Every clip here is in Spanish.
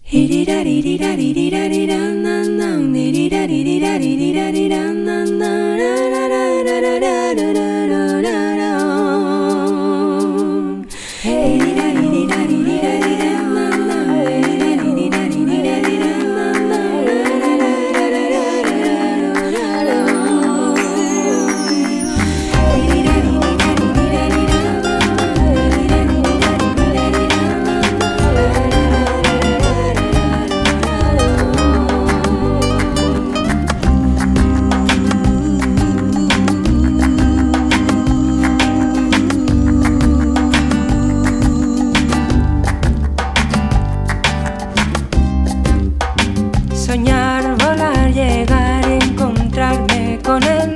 Soñar, volar, llegar, encontrarme con el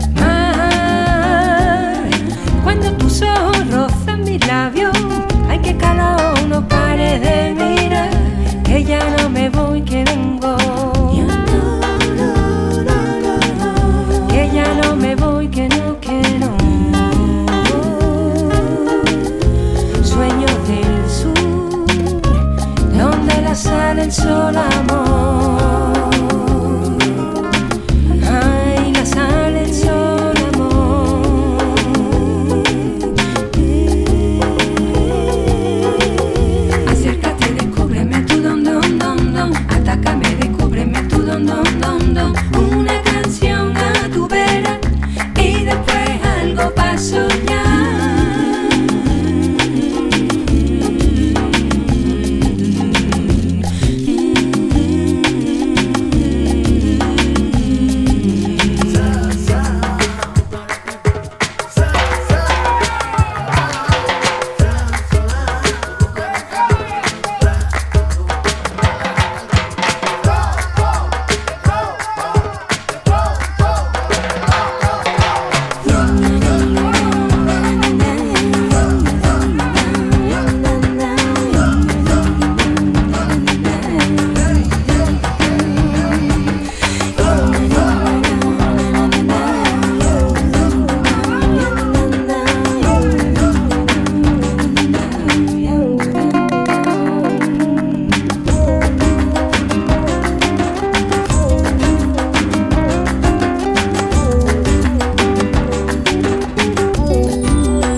mar. Cuando tus ojos rozan mis labios, ay, que calor, no pare de mirar, que ya no me voy, que vengo. Que ya no me voy, que no, que no. Sueños del sur, donde la sal el sol, amor. Ay, la sal el sol, amor. Acércate, descúbreme tu don, don, don, don. Atácame, descúbreme tu don, don, don, don. Una canción a tu vera y después algo para soñar.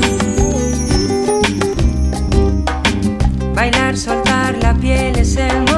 Bailar, soltar la piel es el